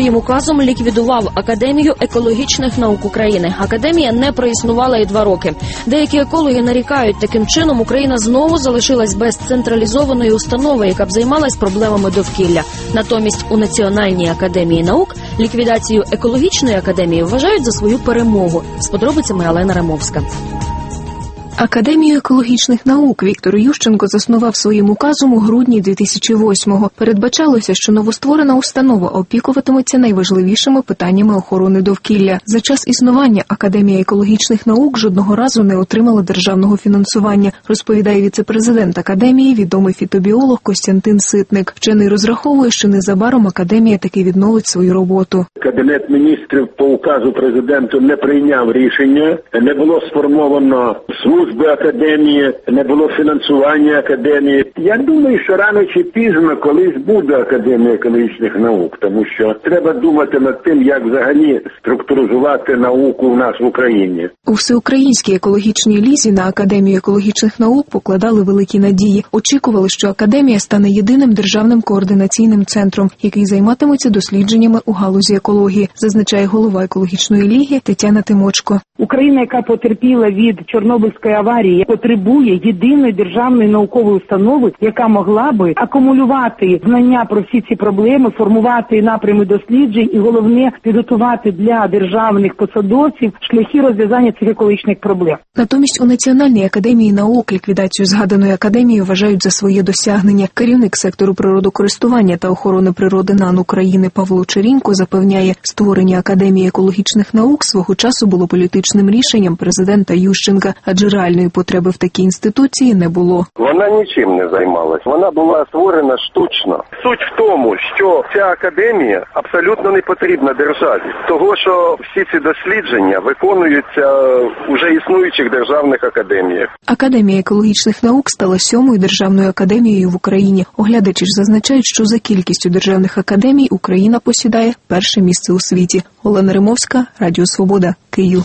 своїм указом ліквідував Академію екологічних наук України. Академія не проіснувала і 2 роки. Деякі екологи нарікають, таким чином Україна знову залишилась без централізованої установи, яка б займалась проблемами довкілля. Натомість у Національній академії наук ліквідацію екологічної академії вважають за свою перемогу. З подробицями Олена Ремовська. Академію екологічних наук Віктор Ющенко заснував своїм указом у грудні 2008-го. Передбачалося, що новостворена установа опікуватиметься найважливішими питаннями охорони довкілля. За час існування Академія екологічних наук жодного разу не отримала державного фінансування, розповідає віце-президент Академії, відомий фітобіолог Костянтин Ситник. Вчений розраховує, що незабаром Академія таки відновить свою роботу. Кабінет міністрів по указу президенту не прийняв рішення, не було сформовано служби Академії, не було фінансування Академії. Я думаю, що рано чи пізно колись буде Академія екологічних наук, тому що треба думати над тим, як взагалі структуризувати науку в нас в Україні. У Всеукраїнській екологічній лізі на Академію екологічних наук покладали великі надії. Очікували, що Академія стане єдиним державним координаційним центром, який займатиметься дослідженнями у галузі екології, зазначає голова екологічної ліги Тетяна Тимочко. Україна, яка потерпіла від Чорнобильської аварії, потребує єдиної державної наукової установи, яка могла би акумулювати знання про всі ці проблеми, формувати напрями досліджень і, головне, підготувати для державних посадовців шляхи розв'язання цих екологічних проблем. Натомість у Національній академії наук ліквідацію згаданої академії вважають за своє досягнення. Керівник сектору природокористування та охорони природи НАН України Павло Черінько запевняє, створення Академії екологічних наук свого часу було політичним рішенням президента Ющенка, адже реальної потреби в такій інституції не було. Вона нічим не займалась. Вона була створена штучно. Суть в тому, що ця академія абсолютно не потрібна державі. Того, що всі ці дослідження виконуються уже існуючих державних академіях. Академія екологічних наук стала 7-ю державною академією в Україні. Оглядачі ж зазначають, що за кількістю державних академій Україна посідає перше місце у світі. Олена Ремовська, Радіо Свобода, Київ.